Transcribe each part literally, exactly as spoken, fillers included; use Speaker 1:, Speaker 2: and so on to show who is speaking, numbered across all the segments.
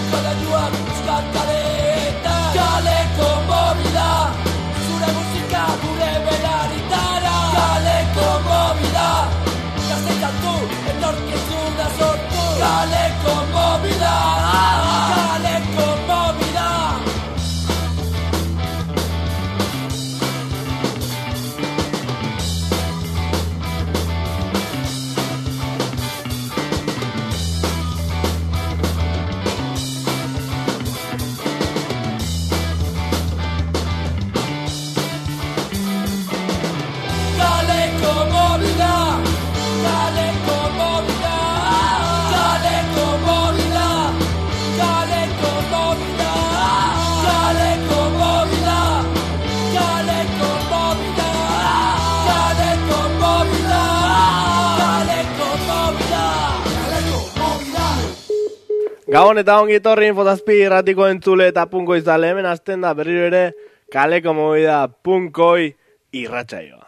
Speaker 1: Kolaiuak euskal kaleetan, kaleko mobila, zure musika gure belaritara, kaleko mobila, gazte kantu etorkizuna sortu, kaleko mobila, kaleko mobila.
Speaker 2: Gabon eta ongi etorri Infotazpi irratiko entzule eta punkoi zale, hemen hasten da berriro ere kaleko movida punkoi irratsaioa.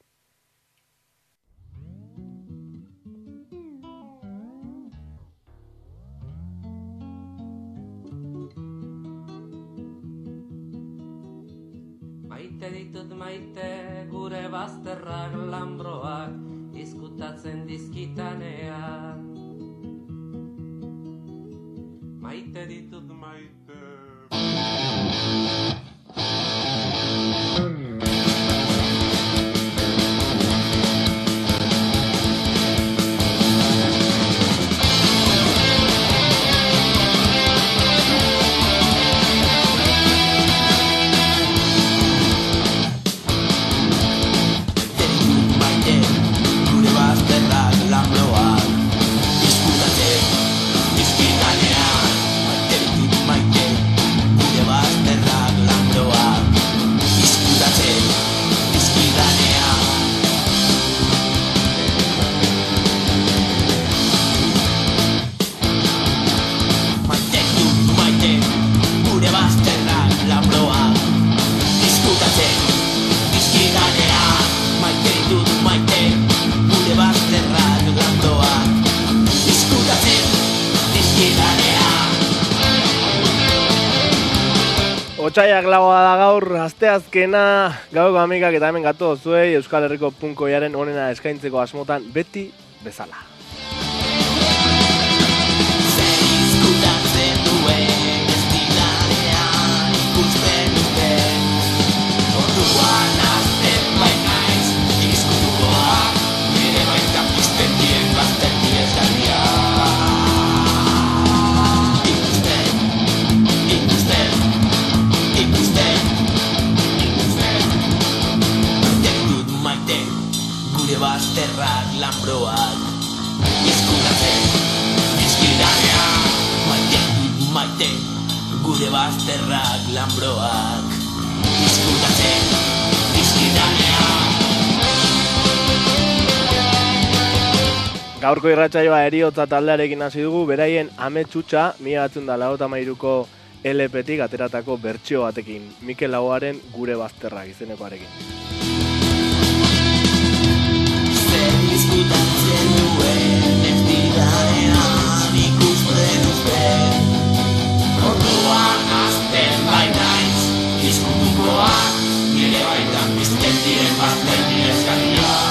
Speaker 3: Maite ditut maite gure bazterrak lambroak izkutatzen dizkitanean. Maite ditut maite.
Speaker 2: Otsaiak lagoa da gaur, asteazkena, gaueko amigak eta hemen gatu zuei Euskal Herriko punkoiaren onena eskaintzeko asmotan beti bezala.
Speaker 4: Bazterrak lambroak izkutatzen dizkidanean, maite dut maite gure bazterrak lambroak izkutatzen dizkidanean.
Speaker 2: Gaurko irratsaioa Heriotza taldearekin hasi dugu, beraien Ametxutxa mila bederatziehun eta laurogeita hamairuko L P-tik ateratako bertsio batekin, Mikel Laboaren Gure Bazterrak izenekoarekin.
Speaker 4: Izkutatzen duen ez didanean ikusten uzten, orduan azten bainaiz izkutukoak nire baitan bizten diren bazten nire eskariak.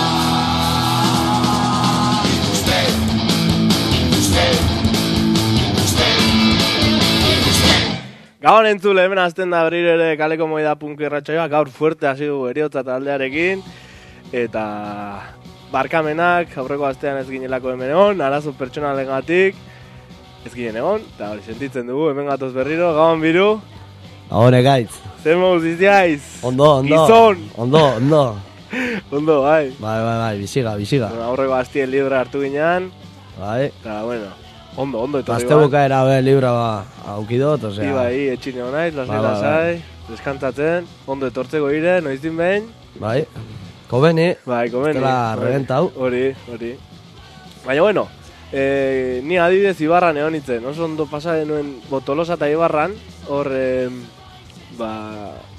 Speaker 4: Ikusten, ikusten, ikusten, ikusten.
Speaker 2: Gabon entzule, hemen hasten da berriro ere kaleko movida punko irratsaioa, gaur fuerte hasi dugu Heriotza taldearekin, eta barkamenak, aurreko astean ez ginelako hemen egon, arazo pertsonalengatik ez ginen egon, eta hori sentitzen dugu, hemen gatoz berriro, Gabon Biru.
Speaker 5: Gabon egaitz.
Speaker 2: Zer moduz iziaiz?
Speaker 5: Ondo, ondo.
Speaker 2: Gizon.
Speaker 5: Ondo, ondo.
Speaker 2: Ondo, bai.
Speaker 5: Bai, bai, bai, biziga, biziga.
Speaker 2: Bueno, aurreko astien libra hartu ginean.
Speaker 5: Bai.
Speaker 2: Eta, bueno, ondo, ondo etorri
Speaker 5: Azte bukaera be libra ba, aukidot, osea.
Speaker 2: Iba, hi, etxine honaiz, lasai,
Speaker 5: Ba, ba,
Speaker 2: lasai, deskantzatzen, ondo etortzeko ire, noizin behin.
Speaker 5: Bai. Kobeni.
Speaker 2: Bai, komeni.
Speaker 5: Estela regentau.
Speaker 2: Hori, hori. Baina, bueno, eh, ni adibidez Ibarran egon nintzen, oso ondo pasa denuen Tolosa eta Ibarran, hor, eh, ba,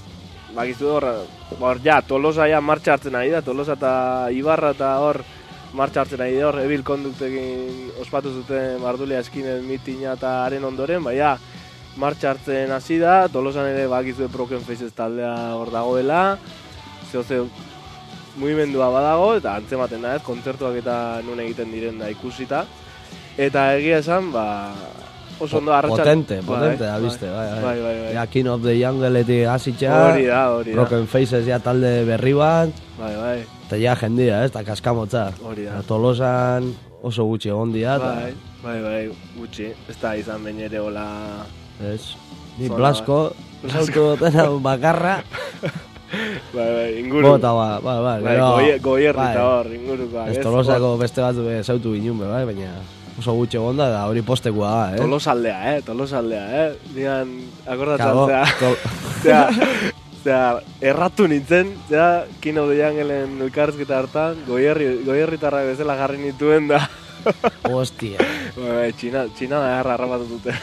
Speaker 2: bakizu hor, hor, ja, Tolosa ja martxa hartzen ari da, Tolosa eta Ibarra eta hor martxa hartzen ari hor, Evil Conductekin ospatu zuten Mardulia Eskinen mitina eta haren ondoren, baina martxa hartzen hasi da, Tolosan ere bakizue Broken Faces taldea hor dagoela, zeo zeo mugimendua badago, eta antzematen da ez, kontzertuak eta nun egiten diren da ikusita. Eta egia esan, ba, oso ondo arratxal...
Speaker 5: Potente, potente da, bizte, bai, bai.
Speaker 2: Bai, bai, bai.
Speaker 5: Ja, King of the Jungleetik hasitxa,
Speaker 2: Hori da, hori da.
Speaker 5: Broken Faces ja talde berri bat,
Speaker 2: Bai, bai.
Speaker 5: eta ja jendia, ez, eta kaskamotza.
Speaker 2: Hori da.
Speaker 5: Tolosan oso gutxi egon dira, eta...
Speaker 2: Bai, bai, bai, gutxi. Ez da izan behin ere hola...
Speaker 5: Ez, ni
Speaker 2: Zona,
Speaker 5: Blasko, sautu dutena bakarra,
Speaker 2: Bai, bai, inguru.
Speaker 5: bota ba, bai, bai,
Speaker 2: Bai,
Speaker 5: gero...
Speaker 2: goie- goierri
Speaker 5: bai,
Speaker 2: eta hor, ingurukoak.
Speaker 5: Ez
Speaker 2: ez?
Speaker 5: Tolosako beste bat be, zautu ginen be, bai, baina oso gutxi egon da, da hori postekoa da, eh?
Speaker 2: Tolosaldea, eh? Tolosaldea, eh? Nian akordatzen,
Speaker 5: Kago,
Speaker 2: zea,
Speaker 5: tol...
Speaker 2: zea, zea, erratu nintzen, zea, Kino de Angelen elkarrizketa hartan, goierri, goierritarrak bezala jarri nituen da.
Speaker 5: Hostia.
Speaker 2: Bai, bai, txina, txina da erra harrapatu dute.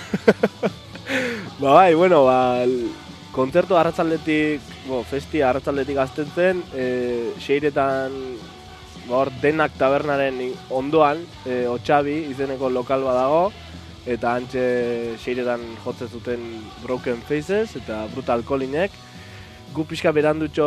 Speaker 2: Ba, bai, bueno, ba, kontzertu arratzaldetik, bo, festi arratzaldetik azten zen, e, xeiretan, ba, hor, denak tabernaren ondoan, e, Otxabi izeneko lokal badago, eta antxe xeiretan jotzen zuten Broken Faces eta Brutal Callinek. Gu pixka berandutxo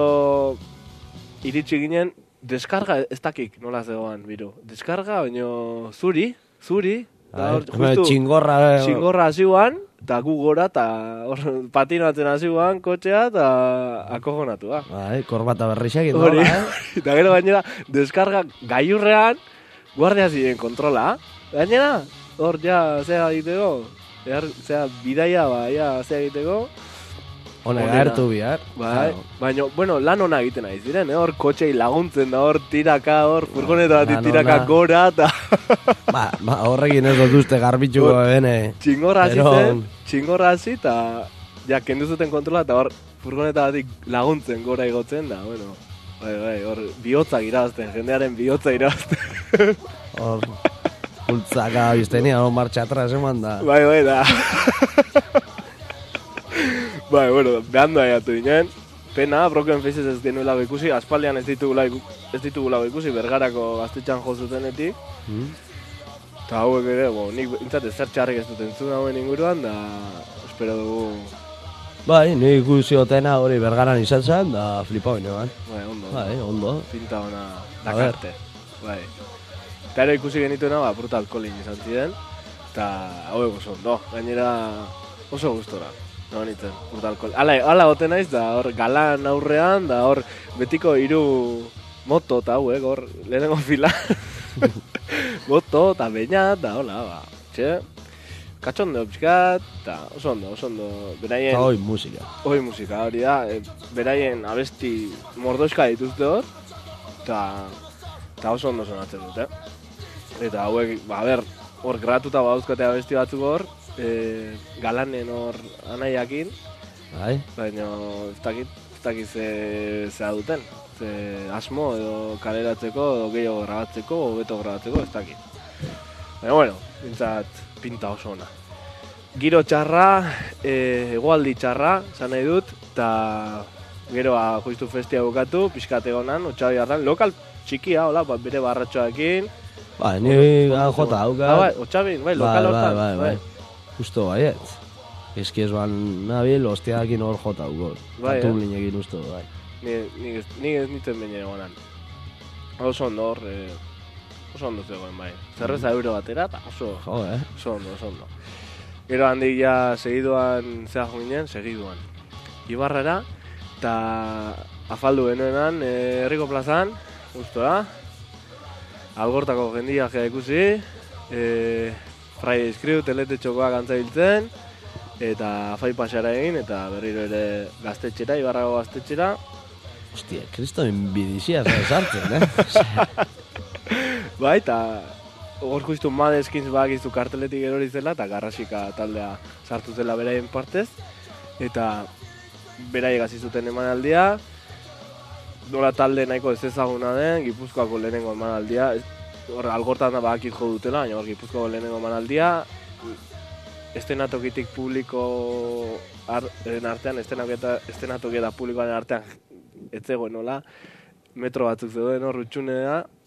Speaker 2: iritsi ginen, deskarga ez dakik nola zegoan, biru. Deskarga, baino zuri, zuri, eta hor, justu,
Speaker 5: Txingorra...
Speaker 2: txingorra hasiuan, eta gu gora, eta hor patinatzen hasiuan kotxea, eta akojonatu da.
Speaker 5: Bai, korbata berrixak indo,
Speaker 2: Hori,
Speaker 5: eh?
Speaker 2: eta gero gainera, deskarga gailurrean, guardia ziren kontrola. Gainera, hor ja, zea egiteko, behar, zea, bidaia, ba, ja, zea egiteko.
Speaker 5: Hone,
Speaker 2: Onena.
Speaker 5: agertu bihar.
Speaker 2: Bai, baina, bueno, lan ona egiten ari ziren, eh? Hor kotxei laguntzen da, hor tiraka, hor furgoneta bat
Speaker 5: Lan
Speaker 2: tiraka
Speaker 5: ona.
Speaker 2: gora, eta
Speaker 5: Ba, ba, horrekin ez dut uste garbitxuko bene.
Speaker 2: txingorra hasi
Speaker 5: Pero-
Speaker 2: zen, txingorra hasi, eta ja, kendu zuten kontrola, eta hor furgoneta batik laguntzen gora igotzen, da, bueno, bai, bai, hor bihotzak irabazten, jendearen bihotza irabazten.
Speaker 5: Hor, pultzaka biztenia, hor marcha atrás eman da.
Speaker 2: Bai, bai, da. Bai, bueno, behando aiatu ginen. Pena, Broken Faces ez genuela ikusi, aspaldian ez ditugula, iku- ez ditugula ikusi, Bergarako gaztetxan jo zutenetik.
Speaker 5: Hmm?
Speaker 2: Eta hauek ere, bo, nik intzat ezer txarrik ez dut entzun hauen inguruan, da espero dugu,
Speaker 5: Bai, ni ikusi otena hori bergaran izan zen, da flipau inean.
Speaker 2: bai, ondo,
Speaker 5: Bai, ondo.
Speaker 2: pinta ona
Speaker 5: A
Speaker 2: dakarte. Bai. Eta ere ikusi genituena, ba, Brutal Calling izan ziren, eta hauek oso ondo, gainera oso gustora. No nintzen, Brutal Calling. Hala, hala goten naiz, da hor galan aurrean, da hor betiko hiru moto eta hauek, hor lehenengo fila. Moto eta beina, eta hola, ba, txe, katxondo pixkat, eta oso ondo, oso ondo, beraien...
Speaker 5: Eta hoi musika.
Speaker 2: Hoi musika hori da, e, beraien abesti mordoska dituzte hor, eta eta oso ondo sonatzen dute. Eta hauek, ba, ber, hor gratuta badauzkate abesti batzuk hor, e, galanen hor anaiakin,
Speaker 5: Bai,
Speaker 2: baina ez dakit, ez dakit ze, zea duten. Ze asmo edo kaleratzeko, edo gehiago grabatzeko, hobeto grabatzeko, ez dakit. Baina, bueno, bintzat pinta oso ona. Giro txarra, e, egoaldi txarra, esan nahi dut, eta gero ba, justu festia bukatu, pixkate honan, Otxabi hartan, lokal txikia, hola, ba, bere barratxoakin.
Speaker 5: bai, ni han jota hauka.
Speaker 2: Ah, bai, Otxabin, bai, lokal hortan.
Speaker 5: Bai, bai, bai. Justo baiet. Eski ez ban nabil, ostiakin hor jota hauko.
Speaker 2: Bai,
Speaker 5: Tatu
Speaker 2: eh?
Speaker 5: linekin usto, bai.
Speaker 2: Ni, ni, ni ez nintzen behin egonan. Oso ondo hor, e, oso ondo zegoen, bai. Zerreza euro batera, eta oso,
Speaker 5: Jo, eh?
Speaker 2: oso ondo, oso ondo. Gero handik ja segiduan, zea jo ginen, segiduan. Ibarrara, eta afaldu genuenan, e, herriko plazan, gustora. Algortako jendia jea ikusi, e, Friday Screw, telete txokoak antzabiltzen, eta fai pasara egin, eta berriro ere gaztetxera, Ibarrako gaztetxera.
Speaker 5: Hostia, kristoen bidizia sartzen, eh?
Speaker 2: Bai, eta hor justu Madeskins badakizu karteletik erori zela, eta Garrasika taldea sartu zela beraien partez, eta beraiek hasi zuten emanaldia, nola talde nahiko ez ezaguna den, Gipuzkoako lehenengo emanaldia, ez- hor algortan da badakit jo dutela, baina hor Gipuzkoako lehenengo emanaldia, estenatokitik publiko aren artean, estenatokia estenatokia eta publikoaren artean ez zegoen nola, metro batzuk zeuden hor utxunea,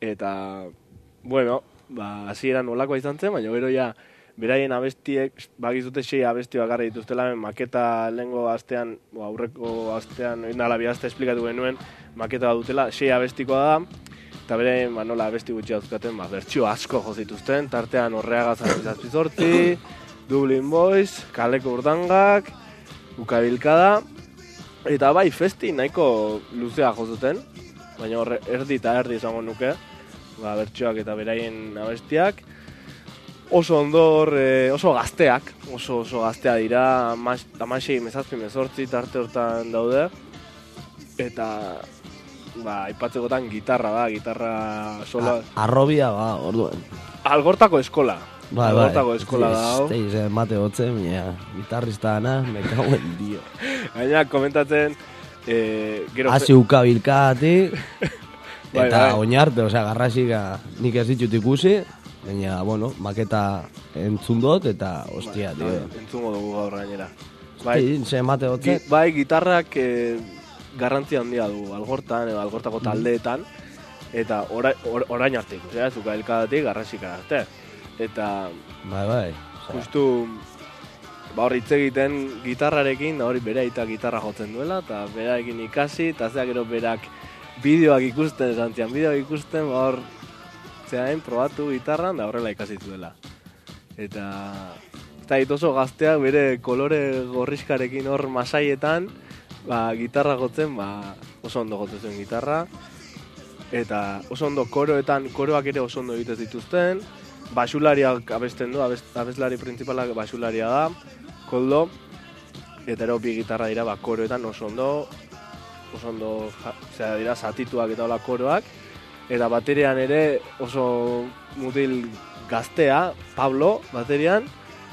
Speaker 2: eta, bueno, ba, hasieran nolakoa izan zen, baina gero ja, beraien abestiek, bakizute sei abesti bakarri dituztela, maketa lehengo astean, bo, aurreko astean, indala bi aste esplikatu genuen, maketa bat dutela, sei abestikoa da, eta beraien, ba, nola abesti gutxi dauzkaten, ba, bertsio asko jo zituzten, tartean Horreaga zazpi zortzi, Dublin Boys, Kaleko Urdangak, Ukabilkada, eta bai, festi nahiko luzea jo zuten, baina horre, erdi eta erdi izango nuke, ba, bertsioak eta beraien abestiak, oso ondor, e, oso gazteak, oso oso gaztea dira, amasei, mezazpi, mezortzi, tarte hortan daude, eta, ba, aipatzekotan gitarra da, gitarra sola.
Speaker 5: Arrobia, ba, orduen.
Speaker 2: Algortako eskola.
Speaker 5: Bai,
Speaker 2: Algortako
Speaker 5: bai.
Speaker 2: eskola da, hau.
Speaker 5: Esteiz, eh, mate hotzen, mira, gitarrista dana, me cauen dio.
Speaker 2: Gaina, komentatzen, e, gero...
Speaker 5: Hasi ukabilkatik,
Speaker 2: Bai,
Speaker 5: eta
Speaker 2: bai.
Speaker 5: oinarte, osea, garrasika nik ez ditut ikusi, baina, bueno, maketa entzun dut, eta, ostia,
Speaker 2: Bai,
Speaker 5: tío.
Speaker 2: entzungo dugu gaur gainera.
Speaker 5: Bai,
Speaker 2: Bai,
Speaker 5: ze mate
Speaker 2: gi,
Speaker 5: hotzen.
Speaker 2: bai gitarrak e, garrantzia handia du, algortan, edo algortako taldeetan, eta ora, or, orain arte ikusea, zuka elkadatik garrasikara arte. Eta
Speaker 5: Bai, bai. osea,
Speaker 2: justu, ba hor hitz egiten gitarrarekin, da hori bere aita gitarra jotzen duela, eta berarekin ikasi, eta zea gero berak bideoak ikusten, esan zian, bideoak ikusten, ba hor, zeain, probatu gitarran, da horrela ikasi zuela. Eta, eta oso gazteak bere kolore gorriskarekin hor masaietan, ba, gitarra jotzen, ba, oso ondo jotzen zuen gitarra, eta oso ondo koroetan, koroak ere oso ondo egitez dituzten, basulariak abesten du, abest, abeslari principalak basularia da, koldo, eta ero bi gitarra dira, ba, koroetan oso ondo, oso ondo, ja, zera dira, zatituak eta hola koroak, eta baterian ere oso mutil gaztea, Pablo, baterian,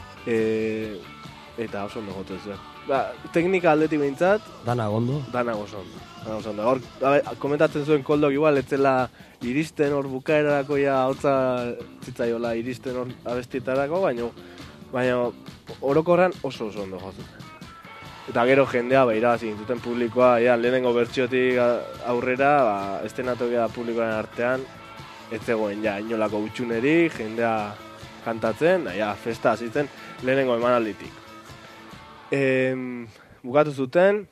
Speaker 2: e, eta oso ondo jotzen zuen. Ba, teknika aldetik behintzat,
Speaker 5: Dana gondo.
Speaker 2: dana oso ondo. Dana oso ondo. Hor, abe, komentatzen zuen koldok igual, etzela iristen hor bukaerarako ja hotza zitzaiola iristen hor abestietarako, baina baina orokorran oso oso ondo jotzen. Eta gero jendea ba irabazi zuten publikoa, ja, lehenengo bertsiotik aurrera, ba, estenatokia publikoaren artean, ez zegoen ja inolako utxuneri, jendea kantatzen, da, ja, festa hasi zen lehenengo emanalditik. E, bukatu zuten,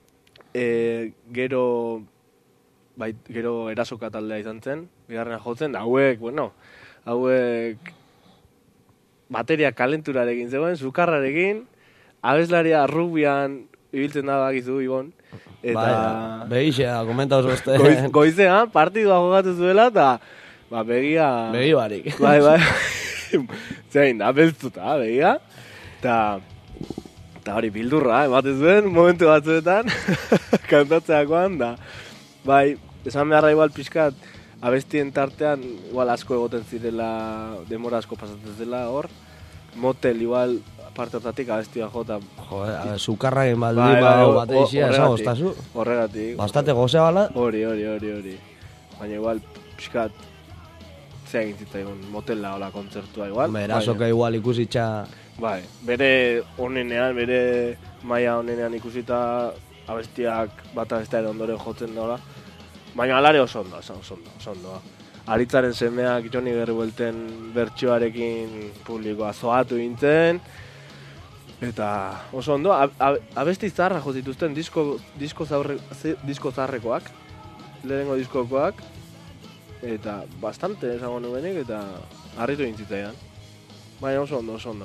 Speaker 2: e, gero bai, gero erasoka taldea izan zen, bigarrena jotzen, da hauek, bueno, hauek bateria kalenturarekin zegoen, sukarrarekin, abeslaria rugbian ibiltzen da bakizu, Ibon. Eta
Speaker 5: Bai, begixea, komenta oso este.
Speaker 2: goiz, goizean partidua jogatu zuela, eta ba, begia...
Speaker 5: Begi barik.
Speaker 2: Bai, bai. Zein, da, beltzuta, begia. Eta... Eta hori bildurra, ematen zuen, momentu batzuetan, kantatzeakoan, da, bai, esan beharra igual pixkat, abestien tartean, igual asko egoten zirela, demora asko pasatzen zela, hor, motel, igual, parte hortatik abestia jota.
Speaker 5: Jo, a sukarra egin baldi,
Speaker 2: Bai,
Speaker 5: ba,
Speaker 2: bai, o-
Speaker 5: bate izia,
Speaker 2: horregatik,
Speaker 5: esan ostazu.
Speaker 2: Horregatik.
Speaker 5: Bastate gozea bala.
Speaker 2: Hori, hori, hori, hori. Baina igual, pixkat, zea egin zitzaigun, motela hola kontzertua igual.
Speaker 5: Berasoka igual ikusitxa.
Speaker 2: Bai, bere onenean, bere maila onenean ikusita abestiak bata bestea ondoren jotzen dola. Baina alare oso ondo, oso ondo, oso ondo. Aritzaren semeak Joni Gerribuelten bertsioarekin publikoa zoatu gintzen. Eta oso ondo, ab, ab, abesti zaharra jo zituzten disko, disko, zaurre, disko zaharrekoak, lehenengo diskokoak. Eta bastante esango nuenik eta harritu gintzitaidan. Baina oso ondo, oso ondo.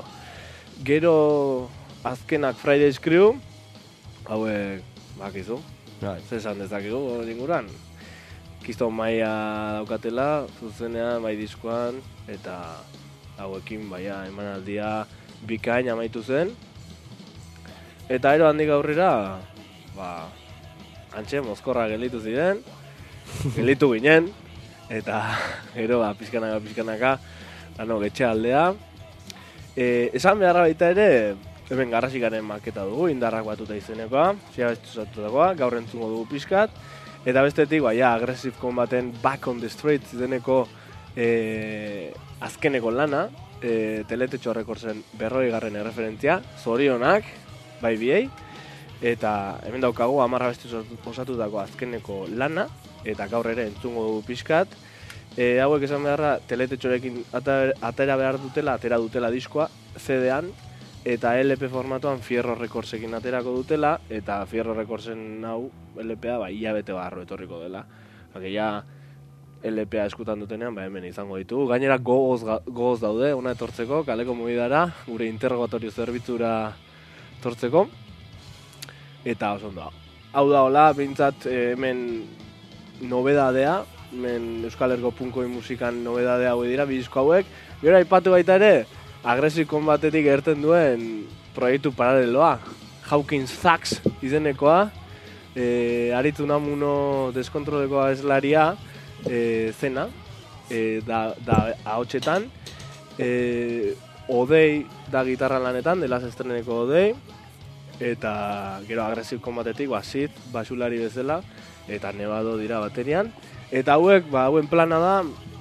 Speaker 2: Gero azkenak Friday's Crew, hauek bakizu,
Speaker 5: Bai.
Speaker 2: zesan dezakigu hori inguran. Kiston maia daukatela, zuzenean, bai diskoan, eta hauekin baia emanaldia bikain amaitu zen. Eta ero handik aurrera, ba, antxe mozkorra gelditu ziren, gelditu ginen, eta gero ba, pizkanaka, pizkanaka, ano, getxe aldea. E, esan beharra baita ere, hemen garrasikaren maketa dugu, indarrak batuta izenekoa, zia bestu zatutakoa, gaur entzungo dugu pizkat, eta bestetik, ba, ja, Aggressive Combaten Back on the Streets izeneko e, azkeneko lana, e, Teletetxo Recordsen berroi garren erreferentzia, zorionak, bai biei, eta hemen daukagu hamarra bestu osatutako azkeneko lana, eta gaur ere entzungo dugu pizkat, E, hauek esan beharra, teletetxorekin ata- atera behar dutela, atera dutela diskoa, C D-an, eta L P formatuan Fierro Recordsekin aterako dutela, eta Fierro Recordsen hau, L P-a, ba, hilabete barro etorriko dela. Hake ja, L P-a eskutan dutenean, ba, hemen izango ditugu. Gainera, gogoz, ga- gogoz daude, ona etortzeko, kaleko mugidara, gure interrogatorio zerbitzura etortzeko. Eta oso ondo. Hau da, hola, behintzat eh, hemen nobedadea, hemen Euskal Herriko punkoi musikan nobedadea hau dira, bi disko hauek. Gero aipatu baita ere, Aggressive Combatetik erten duen proiektu paraleloa, Hawkins Sax izenekoa, e, Aritu Namuno deskontrolekoa eslaria, e, zena, e, da, da ahotsetan, e, Odei da gitarra lanetan, dela zestreneko Odei, eta gero Aggressive Combatetik, ba, Sid, basulari bezala, eta Nevado dira baterian, eta hauek, ba, hauen plana da,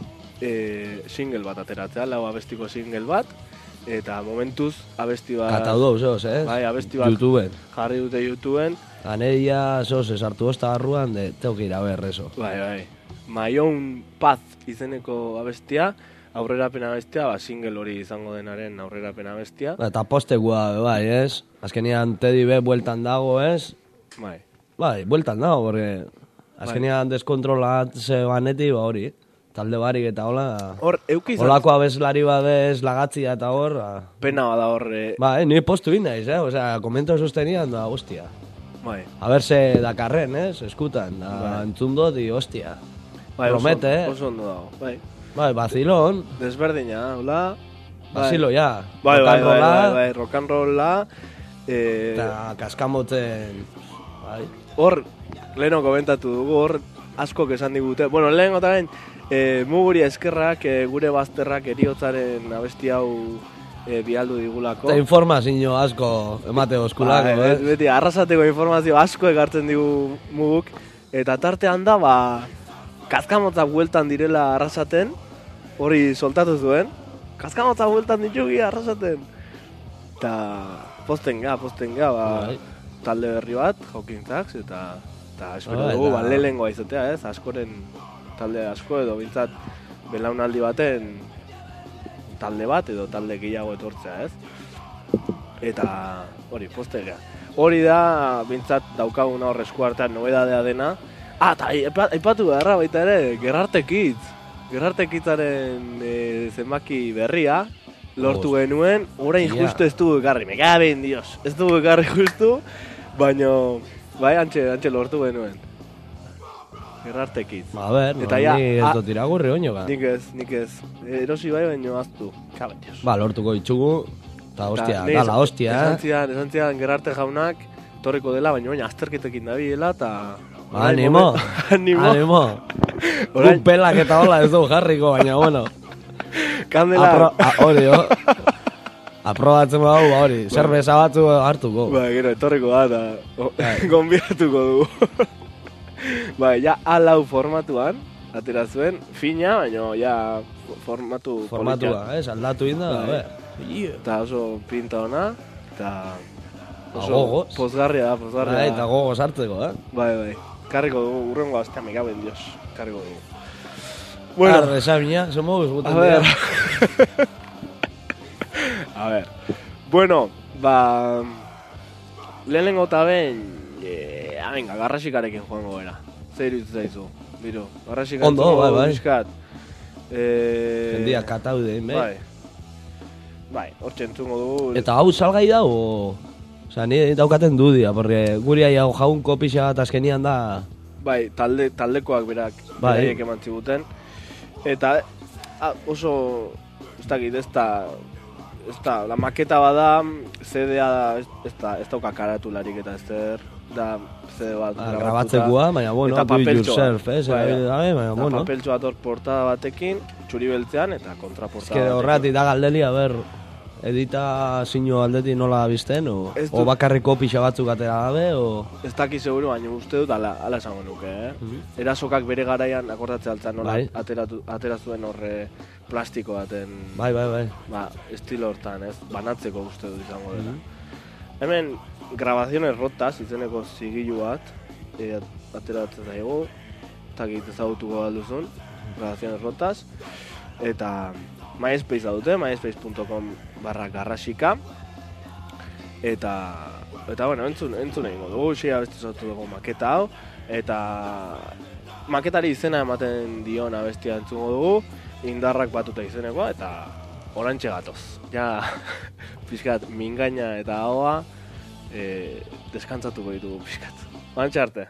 Speaker 2: e, single bat ateratzea, lau abestiko single bat, eta momentuz abesti bat...
Speaker 5: Katau dauz, oz, eh?
Speaker 2: Bai, abesti bat
Speaker 5: YouTubeen.
Speaker 2: jarri dute YouTubeen.
Speaker 5: Aneia, sos, esartu hosta garruan, de, teo que ir a ver, eso.
Speaker 2: Bai, bai. My Own Path izeneko abestia, aurrerapen abestia, ba, single hori izango denaren aurrerapen abestia.
Speaker 5: Eta postekua, bai, ez? Azkenian Teddy B bueltan dago, ez?
Speaker 2: Bai.
Speaker 5: Bai, bueltan dago, porque azkenian deskontrolatze banetik, ba hori. Talde barik eta hola...
Speaker 2: Hor, euki izan...
Speaker 5: Holako abeslari badez lagatzia eta hor... Ba,
Speaker 2: Pena bada hor... Eh,
Speaker 5: ba eh, ni postu inaiz, eh? Osea, komento sostenian da, hostia.
Speaker 2: bai.
Speaker 5: A ver se dakarren, ez? Eskutan, da,
Speaker 2: Bai.
Speaker 5: entzun dut, i hostia.
Speaker 2: Bai, oso-
Speaker 5: Promete, eh?
Speaker 2: Oso ondo dago, bai.
Speaker 5: Bai, vacilón,
Speaker 2: Desberdina, hola...
Speaker 5: vacilo ya.
Speaker 2: Bai, bai, bai,
Speaker 5: Rock'n'rolla,
Speaker 2: bai, bai, rock and rolla... Eh,
Speaker 5: eta kaskamotzen... Bai.
Speaker 2: hor, leheno komentatu dugu, hor askok esan digute. Bueno, lehen gotaren, e, muguri eskerrak, e, gure bazterrak eriotzaren abesti hau e, bialdu digulako.
Speaker 5: Eta informazio asko emate oskulako,
Speaker 2: Ba,
Speaker 5: eh?
Speaker 2: beti, beti, arrasateko informazio asko ekartzen digu muguk. Eta tartean da, ba, kazkamotzak bueltan direla arrasaten, hori soltatu zuen. Kazkamotzak bueltan ditugi arrasaten. Eta posten ga, posten ga, ba,
Speaker 5: Bai.
Speaker 2: talde berri bat, Hawking Sax, eta, eta espero
Speaker 5: Bai,
Speaker 2: dugu,
Speaker 5: eta-
Speaker 2: ba, lehengoa izatea, ez? Askoren talde asko edo bintzat belaunaldi baten talde bat edo talde gehiago etortzea, ez? Eta hori, postegea. Hori da, bintzat daukaguna hor eskuartean nobedadea dena. Ah, eta aipa- aipatu beharra baita ere, Gerrarte Kids. Gerrarte Kidsaren e, zenbaki berria, lortu
Speaker 5: Os.
Speaker 2: genuen, orain
Speaker 5: Ia.
Speaker 2: justu ez dugu ekarri, me caben dios, ez dugu ekarri justu, baino, bai, antxe, antxe lortu genuen. Gerrarte Kids.
Speaker 5: Ba, a ver,
Speaker 2: Eta
Speaker 5: no,
Speaker 2: ja,
Speaker 5: ni ez
Speaker 2: a-
Speaker 5: dut iragurri oino, ga.
Speaker 2: Nik ez, nik ez. Erosi bai, baino aztu. Caben dios.
Speaker 5: Ba, lortuko itxugu, eta hostia,
Speaker 2: Eta,
Speaker 5: dala hostia,
Speaker 2: Esan
Speaker 5: eh?
Speaker 2: zidan, esan zidan Gerrarte jaunak, torriko dela, baina baina azterketekin dabilela, eta...
Speaker 5: Ba, animo,
Speaker 2: animo.
Speaker 5: animo.
Speaker 2: Orain-
Speaker 5: Guk pelak eta hola ez dugu jarriko, baina, bueno.
Speaker 2: Kandela...
Speaker 5: Apro, a, hori, ho. Aprobatzen bau, ba, hori, zerbeza batzu hartuko.
Speaker 2: Ba, gero, etorriko da, eta o-
Speaker 5: Bai.
Speaker 2: gonbidatuko dugu. Ba, ja, alau formatuan, atera zuen, fina, baina, ja, formatu...
Speaker 5: Formatua, ez, aldatu inda,
Speaker 2: Bai.
Speaker 5: a ver.
Speaker 2: Eta oso pinta ona, eta...
Speaker 5: Ba, gogoz.
Speaker 2: Pozgarria da, pozgarria
Speaker 5: Bai,
Speaker 2: da.
Speaker 5: eta gogo sartzeko, eh?
Speaker 2: Bai, bai. Karriko dugu, urrengo astea, me cago en Dios. Karriko dugu.
Speaker 5: Bueno,
Speaker 2: Bueno,
Speaker 5: Arre, sabina, somos guten
Speaker 2: a ver.
Speaker 5: dira.
Speaker 2: A ver. Bueno, ba... Lehenengo eta behin... E, a, venga, garrasikarekin joango gara. Zer iruditzen zaizu? Biro, garrasikarekin
Speaker 5: Ondo, bai, bai.
Speaker 2: Bizkat. E,
Speaker 5: Jendia kataude, bai.
Speaker 2: Bai. Bai, hor txentzungo dugu.
Speaker 5: Eta hau salgai da, o... Osa, ni daukaten dudia, porque guri hau jaun kopixa bat azkenian da...
Speaker 2: Bai, talde, taldekoak berak
Speaker 5: Bai.
Speaker 2: beraiek eman ziguten. Eta a, oso, ez dakit, ez da, ez da, la maketa bada, C D-a da, ez, ez da, ez dauka karatularik eta ez der, da C D bat
Speaker 5: Ba,
Speaker 2: grabatuta.
Speaker 5: grabatzekoa, baina, bueno,
Speaker 2: Eta
Speaker 5: do it
Speaker 2: papeltxo bat.
Speaker 5: yourself, eh?
Speaker 2: Bai,
Speaker 5: Bai, bai, baina,
Speaker 2: eta
Speaker 5: bueno.
Speaker 2: papeltxo bat hor portada batekin, txuri beltzean, eta
Speaker 5: Ez
Speaker 2: kontraportada
Speaker 5: que
Speaker 2: batekin.
Speaker 5: horretik da galdeli, a ber, edita zino aldetik nola bizten, o,
Speaker 2: Ez
Speaker 5: o
Speaker 2: dut-
Speaker 5: bakarriko pixa batzuk atera gabe, o...
Speaker 2: Ez daki seguru, baina uste dut ala, ala esango nuke, eh? Erasokak bere garaian akordatzea altzan nola
Speaker 5: Bai.
Speaker 2: ateratu, atera zuen horre plastiko baten,
Speaker 5: Bai, bai, bai.
Speaker 2: ba, estilo hortan, ez? Banatzeko uste dut izango dela. Hemen, grabaziones rotas, izeneko zigilu bat, e, ateratzen zaigu, eta egite ezagutuko balduzun. Relaciones rotas. Eta MySpace dute, myspace punto com barra garrasika. Eta, eta bueno, entzun, entzun egingo dugu, xi abesti sortu dugu maketa hau. Eta maketari izena ematen dion abestia entzungo dugu, indarrak batuta izenekoa, eta orantxe gatoz. Ja, pixkat, mingaina eta ahoa, e, deskantzatuko ditugu pixkat. Orantxe arte.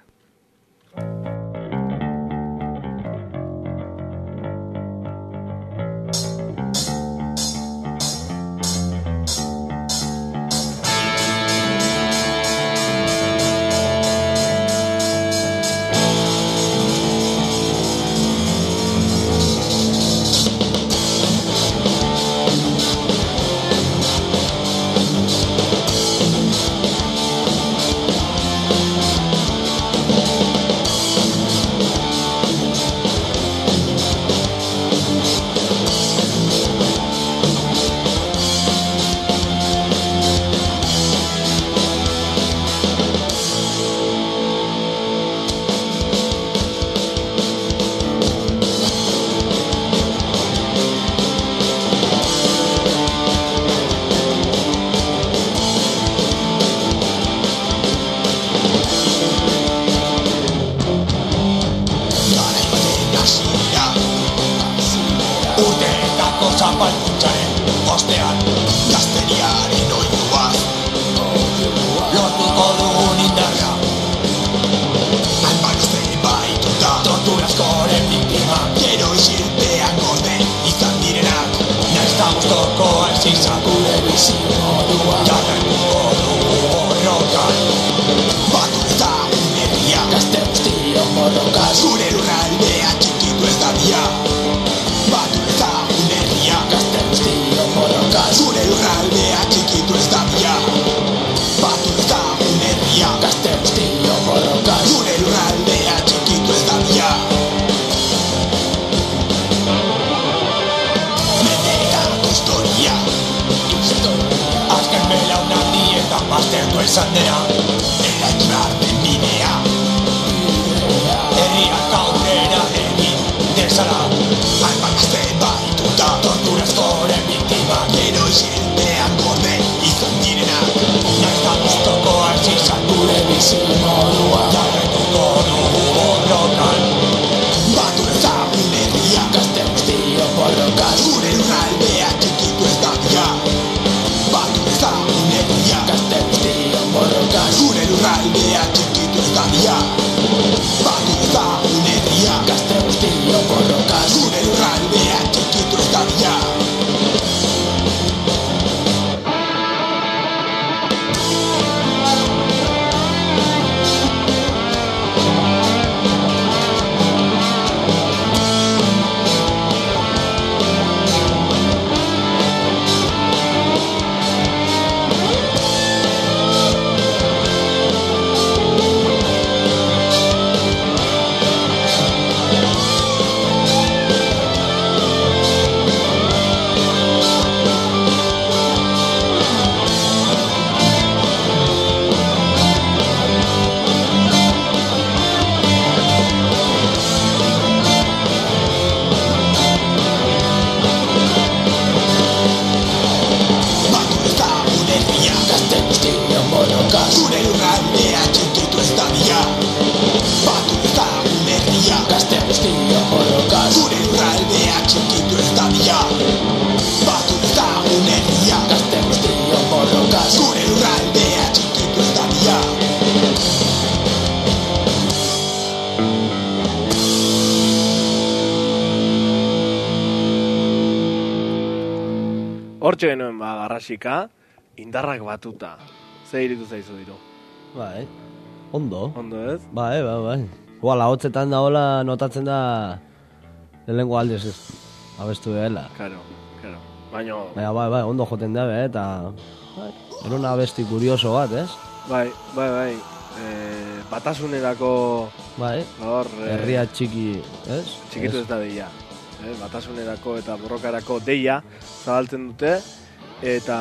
Speaker 2: Hortxe genuen ba, garrasika, indarrak batuta. Ze iritu zaizu diru?
Speaker 5: Bai, ondo.
Speaker 2: Ondo ez?
Speaker 5: Bai, bai, bai. Igual, ahotzetan da hola notatzen da lehenengo aldez ez. Abestu behela.
Speaker 2: Karo, karo. Baina...
Speaker 5: Baina, bai, bai, ondo joten dabe, eta... Bai, era una abesti kurioso bat, ez?
Speaker 2: Bai, bai, bai. E, batasunerako...
Speaker 5: Bai,
Speaker 2: hor, e,
Speaker 5: herria txiki, ez?
Speaker 2: Txikitu ez da deia. E, batasunerako eta borrokarako deia zabaltzen dute. Eta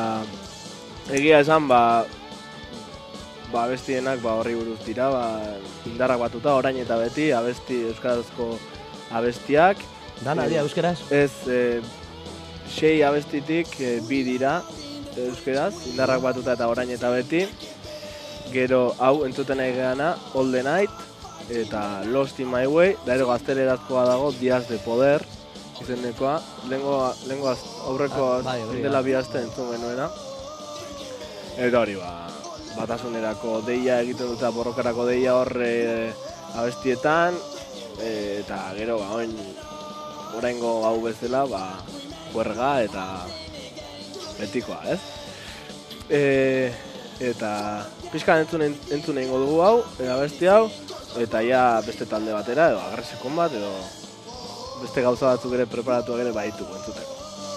Speaker 2: egia esan, ba... Ba, abestienak ba, horri buruz dira, ba, indarrak batuta, orain eta beti, abesti, euskarazko abestiak,
Speaker 5: Dana, dia, euskeraz?
Speaker 2: Ez, e, sei abestitik e, bi dira euskeraz, indarrak batuta eta orain eta beti. Gero hau entzuten nahi gana, All the Night eta Lost in My Way, da ero gaztelerazkoa dago Días de Poder izenekoa, lehengo, lehengo az, aurreko
Speaker 5: Ah, bai, hori
Speaker 2: dela
Speaker 5: da.
Speaker 2: bi aste entzun genuena. Eta hori ba, batasunerako deia egiten dute, borrokarako deia hor e, abestietan, e, eta gero ba, oin, oraingo hau bezala, ba, huerga eta betikoa, ez? E, eta pixkan entzun, entzun egingo dugu hau, e, abesti hau, eta ja beste talde batera, edo agresikon bat, edo beste gauza batzuk ere preparatuak ere baditugu entzuteko.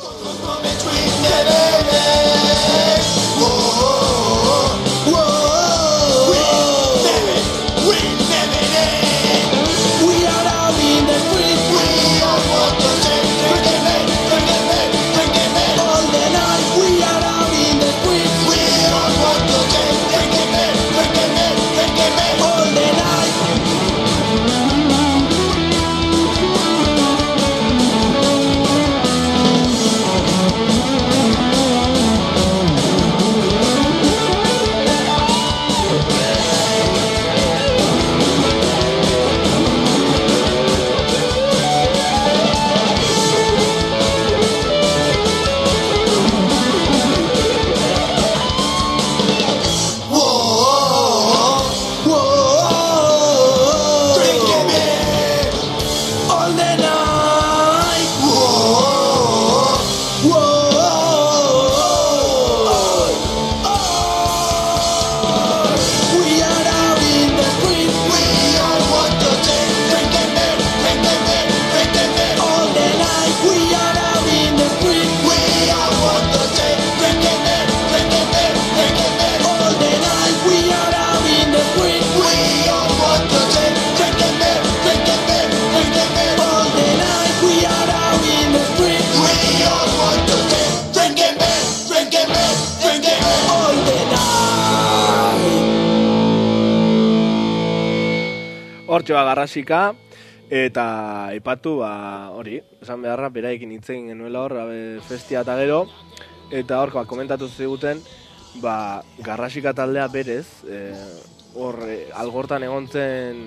Speaker 2: Hortxoa garrasika, eta aipatu ba, hori, esan beharra, beraekin hitz egin genuela hor, abe, festia eta gero, eta hor, ba, komentatu ziguten, ba, garrasika taldea berez, e, hor, e, algortan egon zen,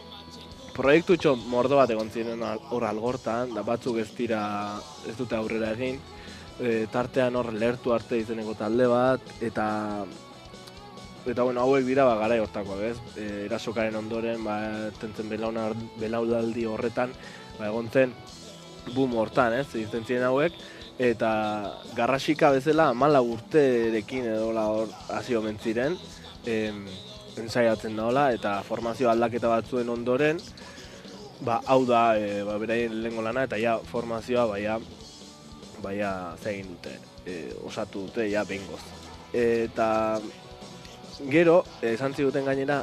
Speaker 2: proiektu txo mordo bat egon ziren hor algortan, da batzuk ez dira, ez dute aurrera egin, e, tartean hor lertu arte izeneko talde bat, eta Eta bueno, hauek dira ba, garai hortakoak, ez? E, erasokaren ondoren, ba, tentzen belauna, belaunaldi horretan, ba, egon zen boom hortan, ez? Egiten ziren hauek, eta garrasika bezala hamala urterekin edo hor hasi omen ziren, em, ensaiatzen daola, eta formazio aldaketa batzuen ondoren, ba, hau da, e, ba, beraien lehengo lana, eta ja formazioa, baia, baia zegin dute, e, osatu dute, ja, behingoz. Eta gero, esan ziguten gainera,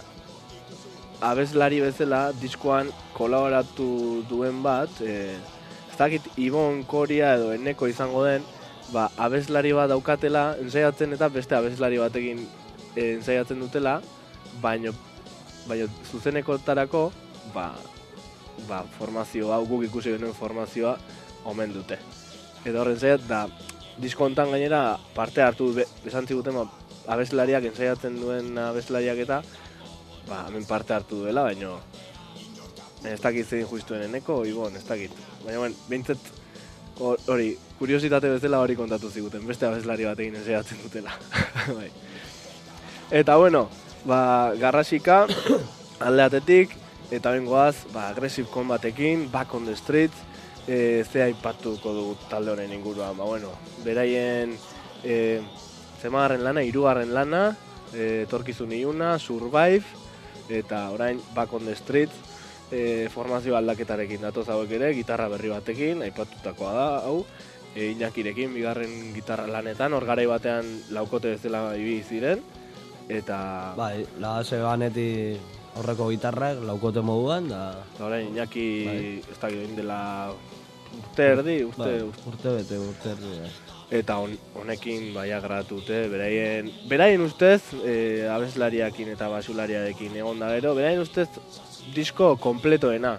Speaker 2: abeslari bezala diskoan kolaboratu duen bat, e, ez dakit Ibon, Koria edo Eneko izango den, ba, abeslari bat daukatela ensaiatzen eta beste abeslari batekin e, ensaiatzen dutela, baino, baino zuzenekotarako, ba, ba, formazioa, guk ikusi genuen formazioa omen dute. Edo horren ensaiat, da, disko hontan gainera parte hartu, be, esan ziguten, ba, abeslariak ensaiatzen duen abeslariak eta ba, hemen parte hartu duela, baina ez dakit zein juistuen Eneko, Ibon, ez dakit. Baina, ben, behintzat hori, kuriositate bezala hori kontatu ziguten, beste abeslari batekin ensaiatzen dutela. Bai. Eta, bueno, ba, garrasika, aldeatetik, eta bengoaz, ba, Aggressive Combatekin, Back on the Streets, e, ze aipatuko dugu talde honen inguruan. Ba, bueno, beraien e, zemagarren lana, hirugarren lana, e, etorkizun iluna, Survive, eta orain Back on the Streets, e, formazio aldaketarekin datoz hauek ere, gitarra berri batekin, aipatutakoa da, hau, e, Iñakirekin, bigarren gitarra lanetan, hor garai batean laukote bezala ibili ziren, eta...
Speaker 5: Bai, lagase baneti horreko gitarrak, laukote moduan, da...
Speaker 2: Eta orain Iñaki, bai. Ez da egin dela urte erdi, urte...
Speaker 5: Bai, urte bete, urte erdi, bai.
Speaker 2: Eta on, honekin baia gratu dute, beraien, beraien ustez, e, abeslariakin eta basulariarekin egon da gero, beraien ustez disko kompletoena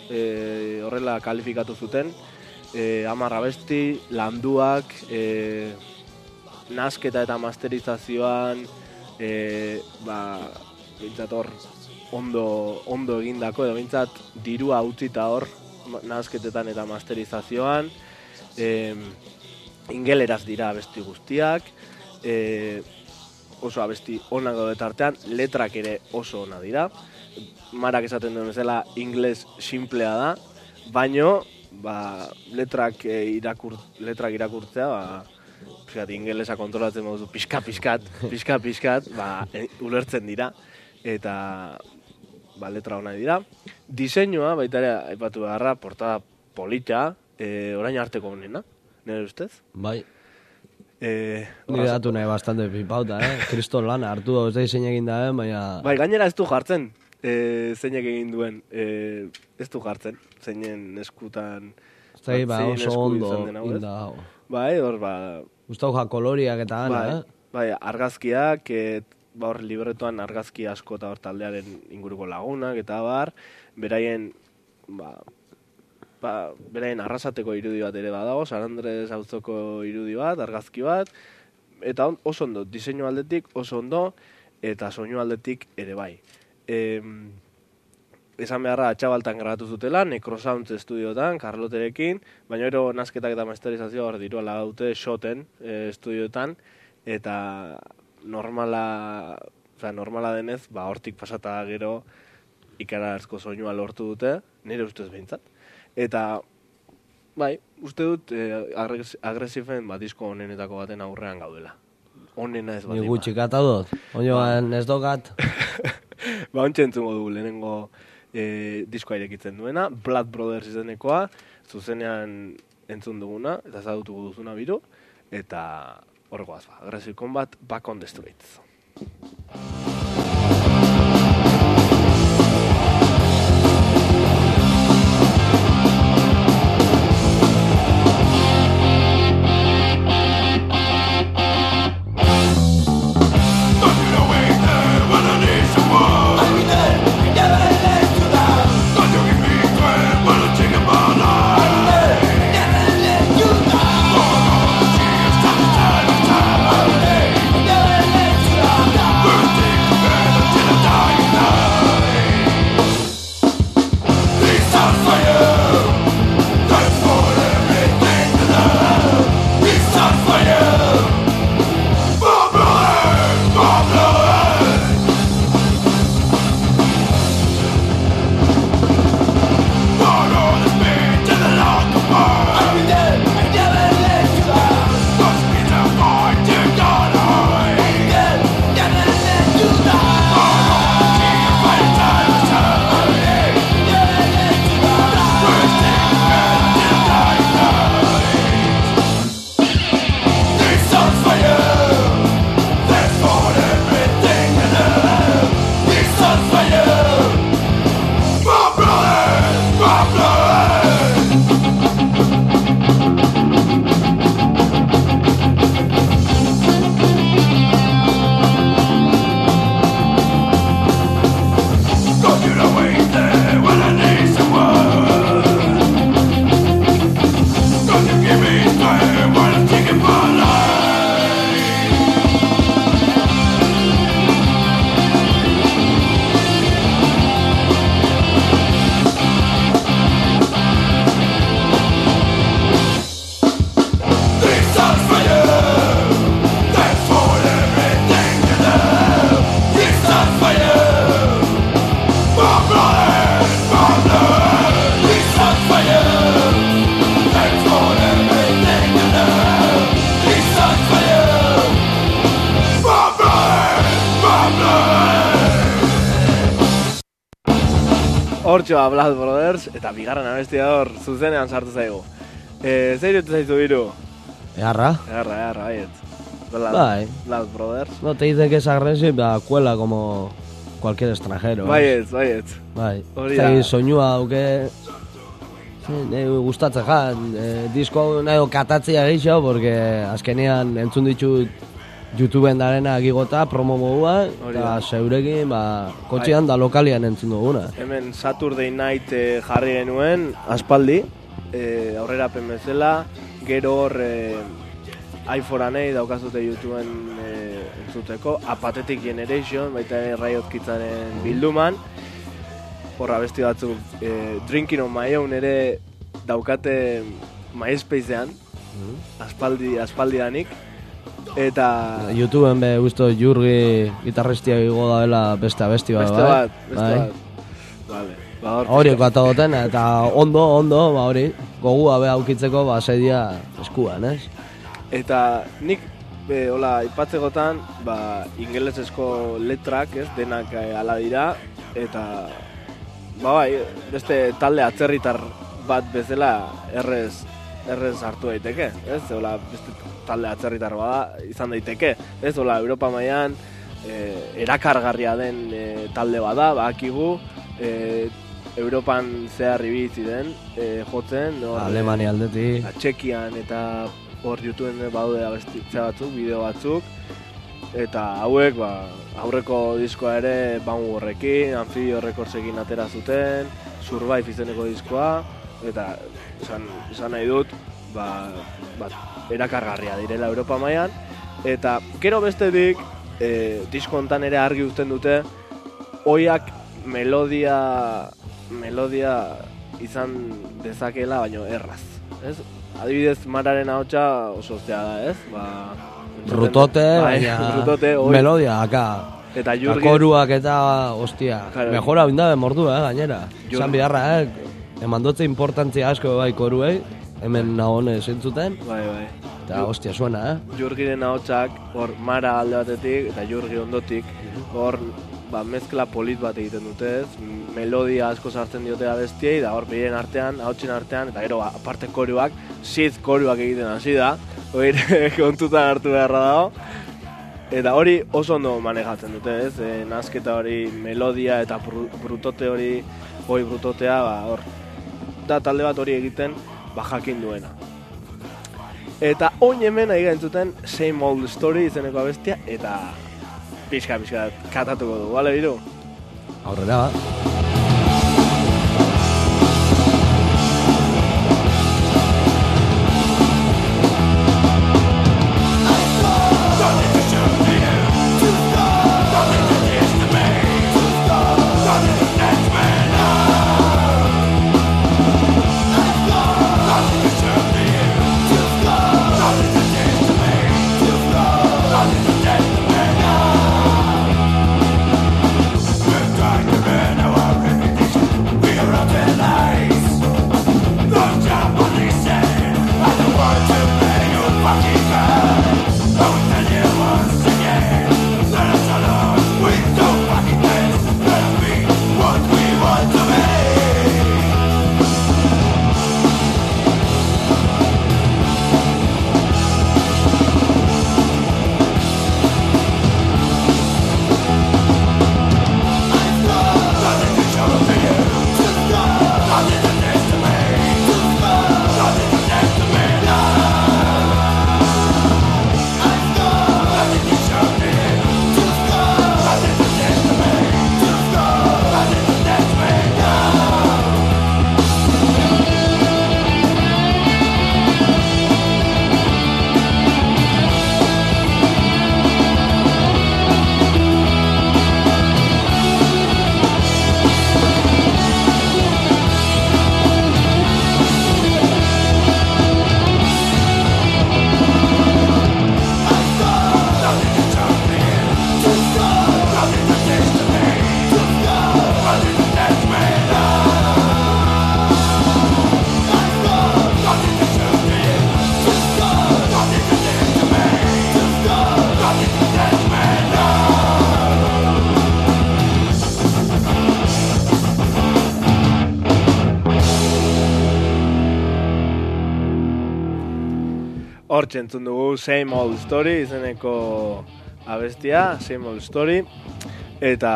Speaker 2: e, horrela kalifikatu zuten, e, hamar abesti, landuak, e, nasketa eta masterizazioan, e, ba, bintzat hor, ondo, ondo egindako, edo bintzat dirua utzita hor, nasketetan eta masterizazioan, e, ingeleraz dira abesti guztiak, e, oso abesti onak daude tartean, letrak ere oso ona dira. Marak esaten duen bezala ingles simplea da, baino ba, letrak, e, irakur, letrak irakurtzea, ba, pixkat, ingelesa kontrolatzen modu pixka pixkat, pixka pixkat, ba, e, ulertzen dira, eta ba, letra ona dira. Diseinua, baita ere, aipatu beharra, portada polita, e, orain arteko honena, nire ustez?
Speaker 5: Bai.
Speaker 2: Eh,
Speaker 5: Nire datu nahi bastante pipauta, eh? Kriston lana hartu da, ez da izein egin da, eh? Baina...
Speaker 2: Bai, gainera ez du jartzen, e, zeinek egin duen, e, ez du jartzen, zeinen eskutan...
Speaker 5: Ez da, ba,
Speaker 2: zeinen
Speaker 5: oso
Speaker 2: esku
Speaker 5: ondo
Speaker 2: izan den hau, ez?
Speaker 5: inda hau.
Speaker 2: Bai, hor, ba...
Speaker 5: Gustau ja koloriak eta gana,
Speaker 2: Bai,
Speaker 5: eh?
Speaker 2: bai, argazkiak, et, ba hor libretoan argazki asko eta hor taldearen inguruko lagunak, eta bar, beraien, ba, ba, beraien arrasateko irudi bat ere badago, San Andres auzoko irudi bat, argazki bat, eta on, oso ondo, diseinu aldetik oso ondo, eta soinu aldetik ere bai. E, esan beharra Atxabaltan grabatu zutela, Necrosounds estudiotan, Karloterekin, baina ero nasketak eta masterizazioa hor diruala dute Shoten e, estudioetan, eta normala, oza, normala denez, ba, hortik pasata gero ikarazko soinua lortu dute, nire ustez behintzat. Eta, bai, uste dut eh, agres, agresifen ba, disko honenetako baten aurrean gaudela. Honena ez bat.
Speaker 5: Ni gutxi kata dut, oinoan ez dokat.
Speaker 2: Ba, ontsa entzungo dugu lehenengo eh, diskoa irekitzen duena, Blood Brothers izenekoa, zuzenean entzun duguna, eta zadutuko duzuna biru, eta horregoaz, ba, Aggressive Combat, Back on the Streets. Hortxoa Blood Brothers, eta bigarren abestia hor zuzenean sartu zaigu. E, zer dut zaizu biru?
Speaker 5: Egarra.
Speaker 2: Egarra, egarra, baiet. Blood,
Speaker 5: Bai.
Speaker 2: Blood Brothers.
Speaker 5: No te dice que es agresivo, cuela como cualquier extranjero.
Speaker 2: Baiet, baiet.
Speaker 5: Bai.
Speaker 2: Hori
Speaker 5: Eta
Speaker 2: da.
Speaker 5: soinua dauke... Nahi gustatzen jan, e, disko nahi katatzea gehiago, porque azkenean entzun ditut YouTubeen darena gigota, promo moduan, eta zeurekin, ba, kotxean da lokalian entzun duguna.
Speaker 2: Hemen Saturday Night eh, jarri genuen, aspaldi, eh, aurrerapen bezala, gero hor eh, iPhone-anei daukazute YouTubeen eh, entzuteko, Apathetic Generation, baita ere Riot Kidsaren bilduman, horra besti batzuk, eh, Drinking on My Own ere daukate MySpacean, aspaldi, aspaldianik, eta
Speaker 5: YouTubeen be gusto Jurgi gitarristia igo da dela beste abesti bat,
Speaker 2: beste bat, beste
Speaker 5: bai.
Speaker 2: bat. Vale. Ba,
Speaker 5: hori bat agoten, eta ondo, ondo, ba hori, gogua be aukitzeko, ba saidia eskuan, ez?
Speaker 2: Eta nik, be, hola, ipatzegotan, ba, ingelesezko letrak, ez, denak eh, ala dira, eta, ba bai, beste talde atzerritar bat bezala errez, errez hartu daiteke, ez? Hola, beste talde atzerritar bada izan daiteke, ez? Hola, Europa mailan eh, erakargarria den eh, talde bada, badakigu, eh, Europan zehar ibili ziren, eh, jotzen, no,
Speaker 5: Alemania aldetik,
Speaker 2: Txekian eta hor YouTubeen badaude abestitze batzuk, bideo batzuk, eta hauek, ba, aurreko diskoa ere Bangu horrekin, Amphibio Recordsekin atera zuten, Survive izeneko diskoa, eta esan, esan nahi dut, ba, ba, erakargarria direla Europa mailan, eta gero bestetik, e, disko hontan ere argi uzten dute, oiak melodia, melodia izan dezakela, baino erraz, ez? Adibidez, Mararen ahotsa oso zea da, ez? Ba,
Speaker 5: rutote,
Speaker 2: bai,
Speaker 5: baina
Speaker 2: rutote, oi.
Speaker 5: melodia, aka.
Speaker 2: Eta
Speaker 5: Jurgi...
Speaker 2: Jurgi...
Speaker 5: Koruak eta, ostia,
Speaker 2: claro.
Speaker 5: mejora binda mordua, eh, gainera.
Speaker 2: Jurgi...
Speaker 5: Esan biharra, eh, eman dutze importantzia asko bai koruei, hemen nahone zentzuten.
Speaker 2: Bai, bai.
Speaker 5: Eta, ostia, suena, eh?
Speaker 2: Jurgiren ahotsak, hor, Mara alde batetik, eta Jurgi ondotik, hor, ba, mezkla polit bat egiten dute, ez? Melodia asko sartzen diote abestiei, da hor, behien artean, ahotsen artean, eta gero, aparte koruak, siz koruak egiten hasi da, hori kontutan hartu beharra dago. Eta hori oso ondo manejatzen dute, ez? E, nazketa hori, melodia eta brutote hori, hori brutotea, ba, hor, da talde bat hori egiten, ba, jakin duena. Eta oin hemen ari gantzuten Same Old Story izeneko abestia, eta pixka-pixka katatuko du, bale, biru?
Speaker 5: Aurrera, ba.
Speaker 2: Hortxe entzun dugu Same Old Story izeneko abestia, Same Old Story, eta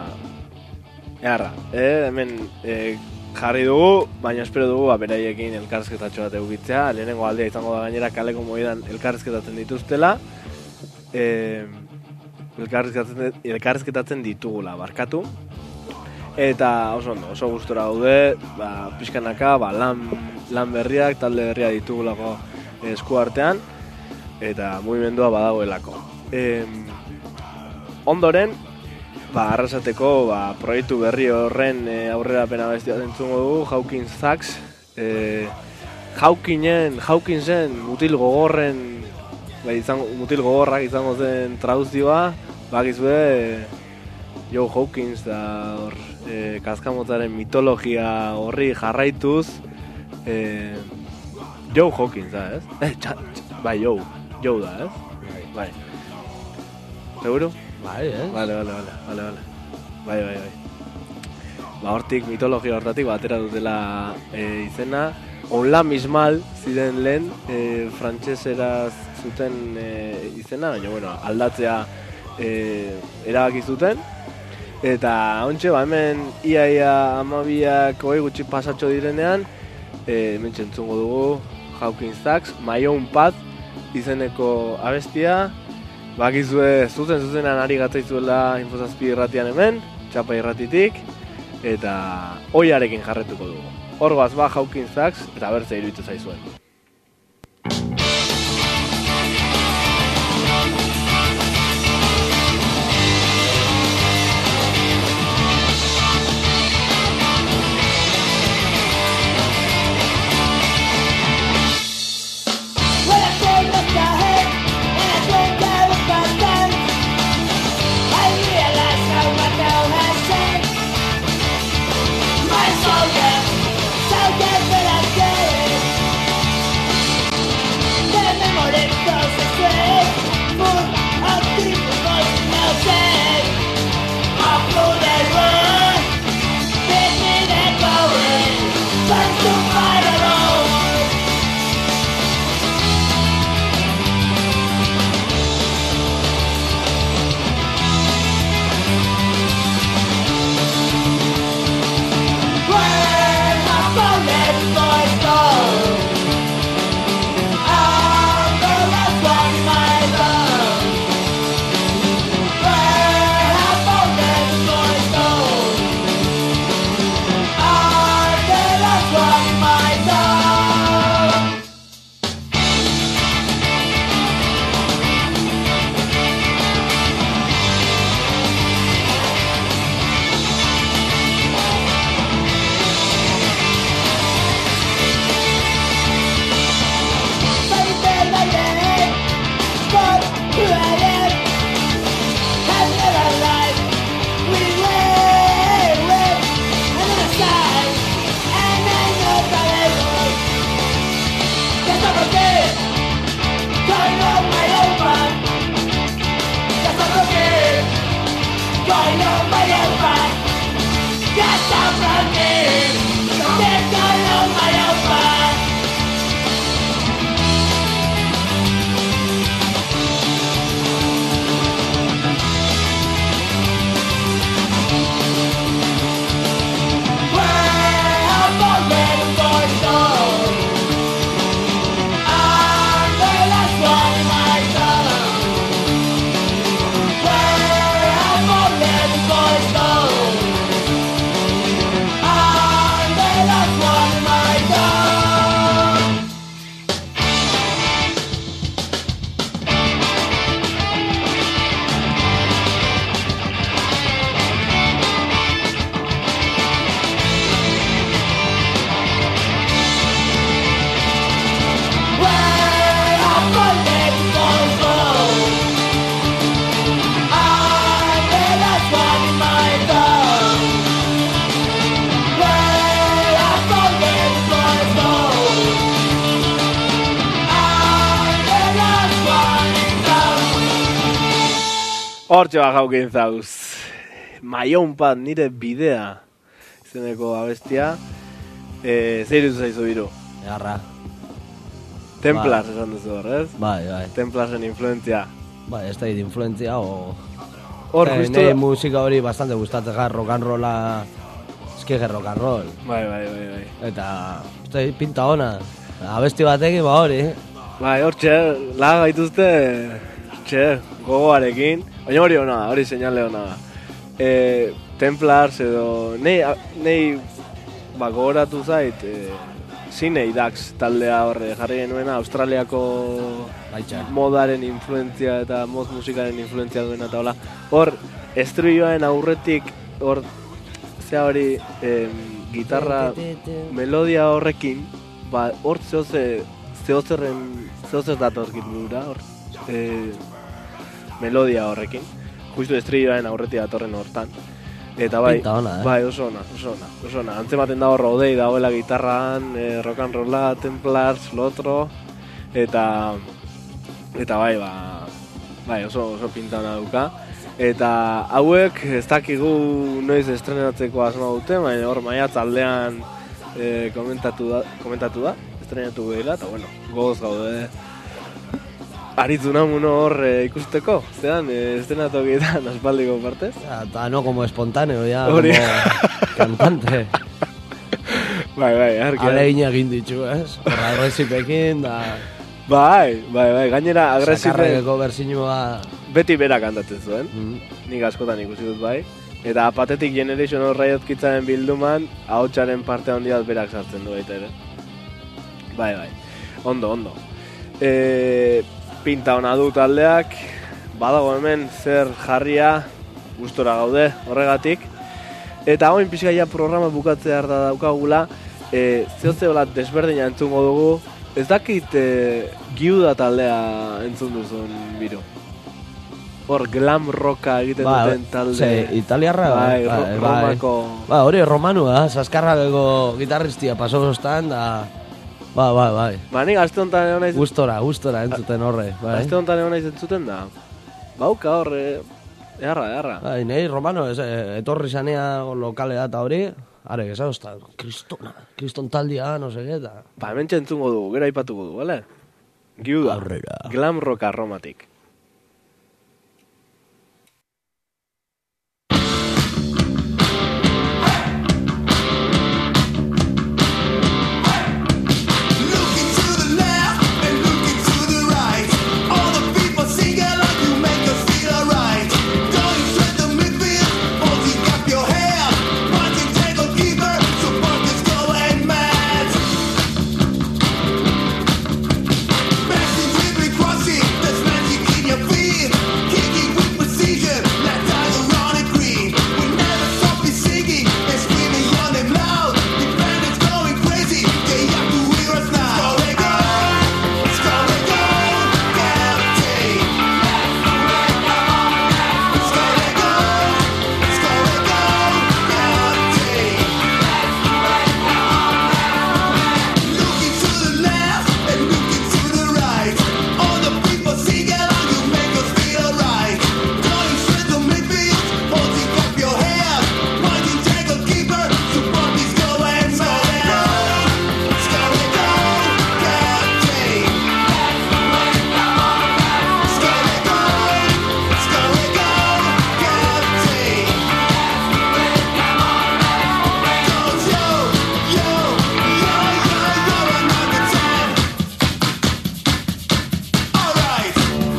Speaker 2: eharra, eh? hemen eh, jarri dugu, baina espero dugu ba, beraiekin elkarrizketatxo bat eukitzea, lehenengo aldea izango da gainera kaleko moidan elkarrizketatzen dituztela, e, elkarrizketatzen, elkarrizketatzen ditugula, barkatu. Eta oso ondo, oso gustora gaude, ba, pixkanaka, ba, lan, lan berriak, talde berria ditugulako esku artean, eta mugimendua badagoelako. E, ondoren, ba, arrasateko ba, proiektu berri horren e, aurrerapena bestia entzungo dugu, Hawkins Sax, e, Hawkinen, Hawkinsen mutil gogorren, ba, izango, mutil gogorrak izango zen traduzioa, bakizue, e, Joe Hawkins da hor, e, kaskamotzaren mitologia horri jarraituz, e, Joe Hawkins da, ez? Eh, txa, txa, bai, Joe, Joe da, ez? Bai. Seguro?
Speaker 5: Bai, eh?
Speaker 2: Vale, vale, vale, vale, vale. Bai, bai, bai. Ba, hortik, mitologia hortatik, batera dutela e, izena. Onla mismal ziren lehen, e, frantseseraz zuten e, izena, baina, bueno, aldatzea e, erabaki zuten. Eta, ontxe, ba, hemen iaia amabiak hogei gutxi pasatxo direnean, e, hemen txentzungo dugu, Hawkins Sax, My Own Path izeneko abestia. Bakizue zuzen zuzenan ari gatzaizuela Infozazpi irratian hemen, txapa irratitik, eta oiarekin jarretuko dugu. Horgoaz ba Hawkins Sax, eta bertze iruditu zaizuen. Hortxe ba Hawkins Sax, My Own Path, nire bidea izeneko abestia. E, Zer irutu zaizu biru?
Speaker 5: Egarra.
Speaker 2: Templars esan duzu hor, ez?
Speaker 5: Bai, bai.
Speaker 2: Templarsen influentzia.
Speaker 5: Bai, ez da dit influentzia o...
Speaker 2: Hor,
Speaker 5: eh,
Speaker 2: justo...
Speaker 5: Nire musika hori bastante gustatzen gar, rock and rolla... Eski que rock and roll.
Speaker 2: Bai, bai, bai, bai.
Speaker 5: Eta... Ez da dit pinta ona. Abesti batekin, ba hori.
Speaker 2: Bai, hortxe, laga gaituzte... txe, gogoarekin, baina hori hona da, hori seinale hona da. E, Templars edo, nei, nei ba, gogoratu zait, e, Zinei Dax taldea horre jarri genuena, Australiako
Speaker 5: Baitxa.
Speaker 2: modaren influentzia eta mod musikaren influentzia duena eta hola. Hor, estriboaren aurretik, hor, zea hori, em, gitarra, melodia horrekin, ba, hor zehoze, zehozerren, zehozer datorkit burura, hor, e, melodia horrekin, justu estriboaren aurretik datorren hortan. Eta bai,
Speaker 5: Pinta ona, eh?
Speaker 2: bai, oso ona, oso ona, oso ona. Antzematen da hor rodei dagoela gitarran, eh, rock and rolla, Templars, lotro, eta eta bai, ba, bai, oso oso pinta ona duka. Eta hauek ez dakigu noiz estrenatzeko asmoa dute, baina hor maiatz aldean eh, komentatu da, komentatu da, estrenatu behila, eta bueno, gogoz gaude. Aritzu namuno hor e, ikusteko, zean, e, estenatokietan aspaldiko partez.
Speaker 5: Ya, ta no como espontáneo, ya,
Speaker 2: Hori.
Speaker 5: como cantante.
Speaker 2: Bai, bai, argi.
Speaker 5: Alegina egin ditu, ez? Horra agresipekin, da...
Speaker 2: Bai, bai, bai, gainera agresibe
Speaker 5: Sakarrekeko berzinua...
Speaker 2: beti bera kantatzen zuen,
Speaker 5: Mm.
Speaker 2: nik askotan ikusi dut bai. Eta Pathetic Generation hor raiotzkitzaren bilduman, ahotsaren parte handia berak sartzen du baita ere. Bai, bai, ondo, ondo. E, pinta ona du taldeak, badago hemen zer jarria, gustora gaude horregatik. Eta hoin pixkaia programa bukatzea da daukagula, e, zehotzeola desberdina entzungo dugu, ez dakit e, Giuda taldea entzun duzun biro. Hor glam rocka egiten
Speaker 5: Ba,
Speaker 2: duten talde.
Speaker 5: ze, italiarra,
Speaker 2: bai,
Speaker 5: bai,
Speaker 2: ro-
Speaker 5: bai.
Speaker 2: Romako.
Speaker 5: Ba, hori romanua, Saskarrakeko gitarristia pasostan, da... Ba, ba, bai.
Speaker 2: Ba, nik aste honetan egon naiz,
Speaker 5: Gustora, gustora entzuten horre, bai.
Speaker 2: aste honetan egon naiz entzuten da. Bauka horre, eharra, eharra.
Speaker 5: Bai, nahi romano, ez, eh, etorri zanea lokalea eta hori, are, gezauzta, kristona, kriston taldia, no sege, eta...
Speaker 2: Ba, hemen entzungo dugu, gero aipatuko du, bale? Giuda,
Speaker 5: Aurrera.
Speaker 2: glam rock aromatik.
Speaker 4: Looking to the left and looking to the right. All the people sing along, you make us feel alright. Going straight to midfield, holding up your hair. Punching table keeper, supporters going mad. Passing, dribbling, crossing, there's magic in your feet. Kicking with precision, like Tiger on a green. We never stop be singing and screaming your name loud. Defenders going crazy, they have to hear us now. Score a goal, score a goal, captain. Score a goal, score a goal, captain. Looking to the left and looking to the right. All the people sing along, you make us feel right. Going straight to midfield, holding up your head. Pointing tackle keeper, support is going mad. Score a goal, captain. Score a goal, score a goal, captain. Goes yo, yo, yo, yo, yo, another ten. All right.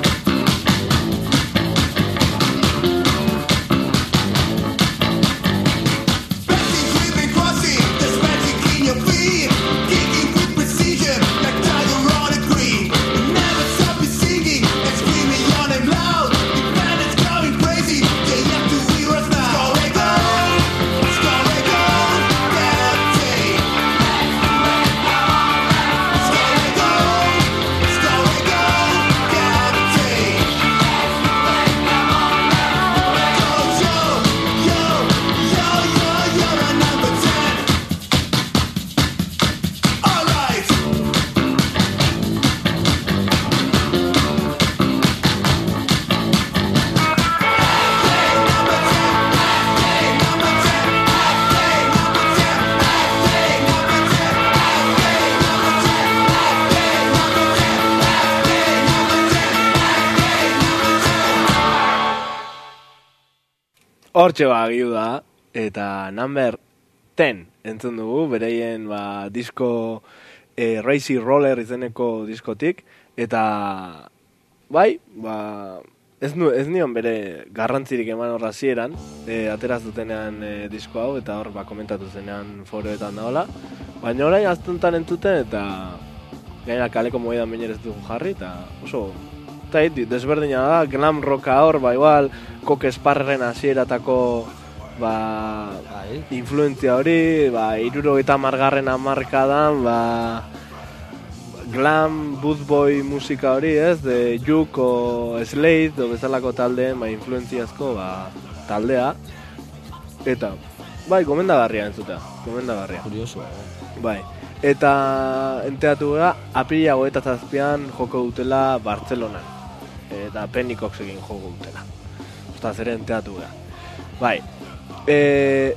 Speaker 4: Passing, dribbling, crossing, there's magic in your feet. Kicking with precision, like Tiger on a green. You never stop me singing and screaming your name loud. Defenders going crazy, they have to hear us now. Score a goal, score a goal, captain. Score a goal, score a goal, captain. Goes yo, yo, yo, yo, you're a number ten. All right.
Speaker 2: Hortxe ba, Giuda, eta number ten entzun dugu, bereien ba, disko e, Racy Roller izeneko diskotik, eta bai, ba, ez, nu, ez nion bere garrantzirik eman horra zieran, e, ateraz dutenean e, disko hau, eta hor, ba, komentatu zenean foroetan daola, baina orain aztuntan entzuten, eta gaina kaleko moedan baina ez dugu jarri, eta oso, eta hit, desberdina da, glam rocka hor, ba, igual, Coke Sparren hasieratako, ba,
Speaker 5: Bai.
Speaker 2: influentzia hori, ba, hirurogeita hamargarren hamarkadan, ba, glam, bootboy musika hori, ez, de Juk o Slade, o bezalako taldeen, ba, influentziazko, ba, taldea, eta, bai, gomendagarria entzuta, gomendagarria.
Speaker 5: Kurioso, eh?
Speaker 2: Bai, eta enteatu gara, apirila hogeita zazpian joko dutela Bartzelonan, eta Pennycox egin joko dutela. Ostaz ere enteatu gara. Bai, e,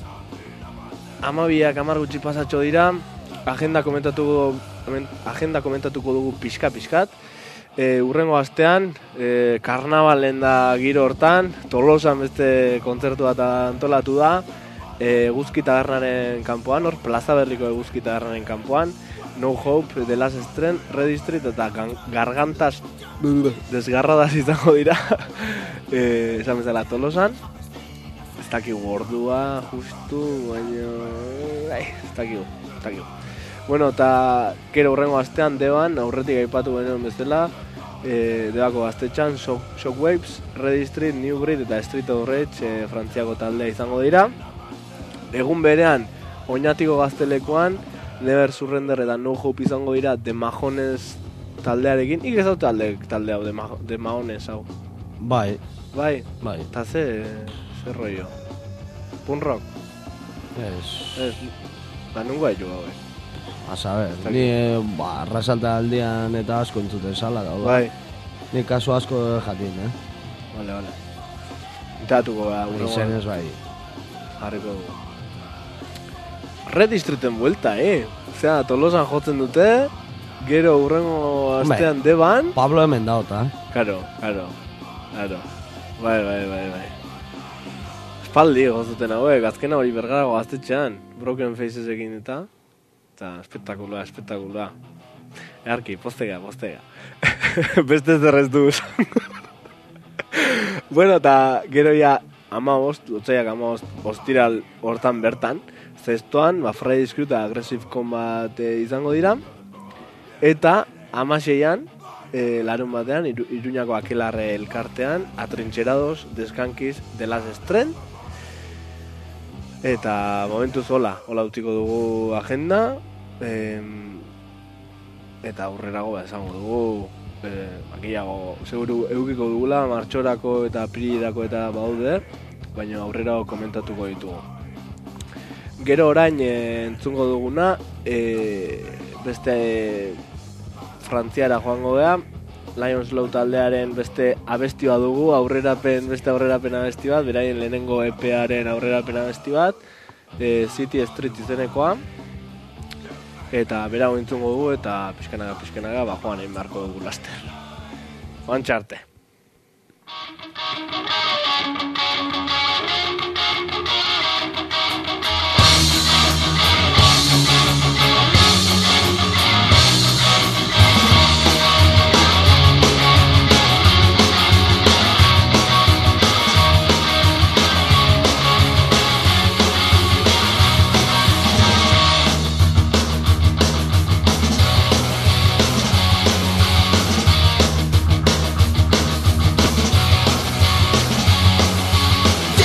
Speaker 2: amabiak amar gutxi pasatxo dira, agenda komentatuko, agenda komentatuko dugu pixka-pixkat. E, urrengo astean, e, karnabalen da giro hortan, Tolosan beste kontzertu bat antolatu da, e, Eguzki Tabernaren kanpoan, hor, Plaza Berriko Eguzki Tabernaren kanpoan, No Hope, The Last Strand, Red Street eta Gargantas desgarradas izango dira, e, esan bezala Tolosan. Ez dakigu ordua, justu, baina... Ai, ez dakigu, ez dakigu. Bueno, eta gero urrengo astean Deban, aurretik aipatu genuen bezala, e, Debako gaztetxan, Shock, Shockwaves, Red Street, New Breed eta Street of Rage e, frantziako taldea izango dira. Egun berean, Oñatiko gaztelekoan, Never Surrender eta No Hope izango dira The Mahones taldearekin. Ik ez dut talde, talde hau, The Mahones hau.
Speaker 5: Bai,
Speaker 2: Bai,
Speaker 5: bai.
Speaker 2: eta ze, ze rollo. Punk rock.
Speaker 5: Ez,
Speaker 2: Ez, ba, nungo haitu hau, eh.
Speaker 5: a saber, ni eh, ba, arrasalta aldian eta asko entzuten sala da,
Speaker 2: Bai,
Speaker 5: Ni kasu asko jatin, eh?
Speaker 2: vale, vale. Itatuko da,
Speaker 5: Izenez bai.
Speaker 2: jarriko dugu. Red Distriten buelta, eh? Osea, Tolosan jotzen dute, gero urrengo astean Deban.
Speaker 5: Pablo hemen dauta, eh?
Speaker 2: Karo, karo, karo. Bai, bai, bai, bai. Espaldi gozuten hauek, azkena hori Bergarago gaztetxean, Broken Faces egin eta, eta espektakuloa, espektakuloa. Earki, postega, postega. Beste zerrez du esan. Bueno, eta gero ja, ama bost, otzaiak ama bost, ostiral hortan bertan, zestoan, ba, Friday Screw eta Aggressive Combat e, izango dira, eta amaseian, e, larun batean, iru, Iruñako Akelarre elkartean, Atrincherados, Deskankiz, The Last Strand, eta momentuz hola, hola utziko dugu agenda, em, eta aurrerago ba, esango dugu, e, bakiago, seguru eukiko dugula, martxorako eta apirilirako eta baude, baina aurrerago komentatuko ditugu. Gero orain e, entzungo duguna, e, beste e, frantziara joango geha, Lions Low taldearen beste abestioa dugu, aurrerapen, beste aurrerapen abesti bat, beraien lehenengo E P-aren aurrerapen abesti bat, e, City Street izenekoa, eta bera entzungo dugu, eta pixkanaga, pixkanaga, ba, joan egin beharko dugu laster. Joan txarte.
Speaker 4: Dead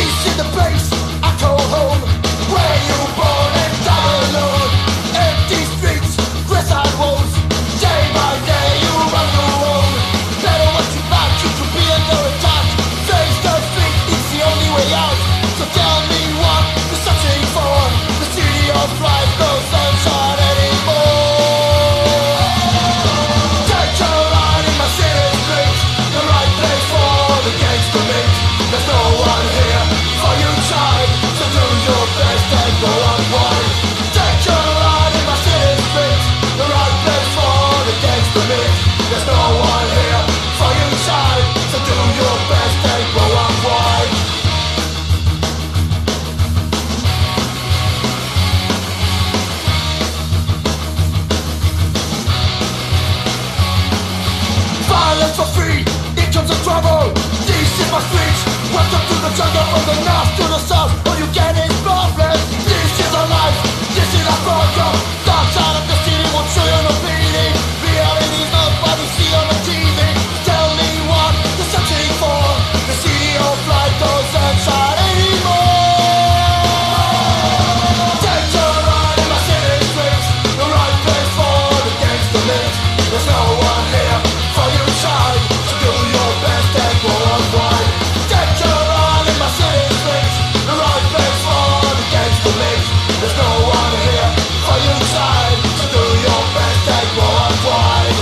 Speaker 4: Welcome to the jungle from the north to the south. All you get is problems. This is our life. This is our program. Dark side of the city won't show you no pity. Reality's nobody see on the T V. Tell me what you're searching for. The city of light doesn't shine anymore. Take your ride in my city streets. The right place for the gangster mix. There's no one here for you to shine. So do your best and go on wide. Take your ride in my city streets. The right place for the gangster mix. There's no one here for you to shine. So do your best and go on wide.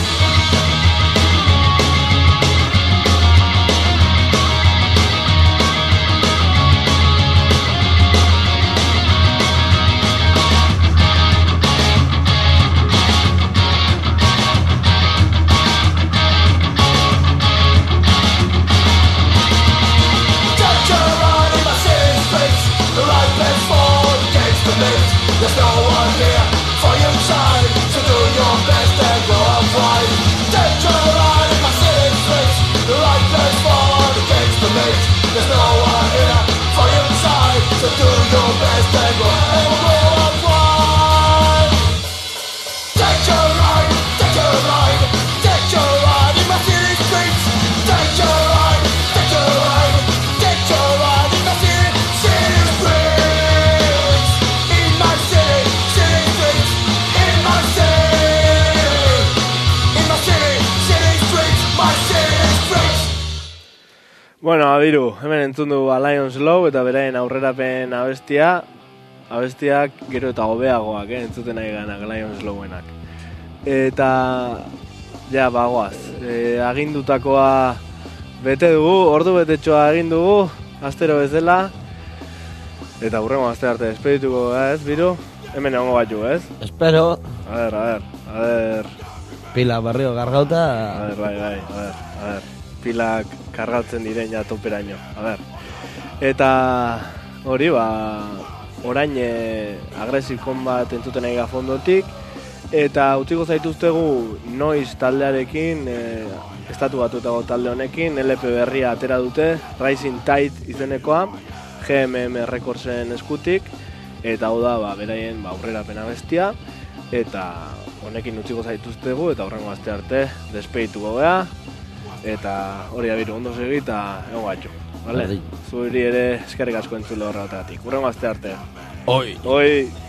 Speaker 4: Take your ride in my city streets. The right place for the gangster mix. There's no one here for you to shine. So do your best and go on wide. Take your ride in my city streets. The right place for the gangster mix. There's no one here for you to shine. So do your best and go and go on wide. Take your ride, take your ride, take your ride in my city streets. Take your ride, take your ride, take your ride in my city, city streets. In my city, city streets. In my city, in my city, city streets. My city streets.
Speaker 2: Bueno, abiru, hemen entzun dugu Lions Low eta beraien aurrerapen abestia. Abestiak gero eta hobeagoak, eh, entzuten nahi ganak Lions Lowenak. Eta, ja, bagoaz, e, agindutakoa bete dugu, ordu betetxoa egin dugu, astero bezala. Eta hurrengo aste arte despedituko gara, ez, Biru? Hemen egongo batu, ez?
Speaker 5: Espero,
Speaker 2: A ber, a ber, a ber,
Speaker 5: pila barrio
Speaker 2: a
Speaker 5: gargauta,
Speaker 2: ber, bai, bai, a ber, a ber. Pilak kargatzen diren ja toperaino, a ber. Eta hori, ba, orain e, Aggressive Combat entzuten nahi fondotik, eta utziko zaituztegu Noiz taldearekin, e, estatu batutako talde honekin, L P berria atera dute, Rising Tide izenekoa, G M M Recordsen eskutik, eta hau da, ba, beraien ba, aurrerapen abestia, eta honekin utziko zaituztegu, eta horrengo aste arte despedituko gea, eta hori abiru ondo segi eta egon batxo. Vale?
Speaker 5: Berdin.
Speaker 2: Zuri ere eskerrik asko entzule horretatik. Hurrengo aste arte.
Speaker 5: oi!
Speaker 2: Oi!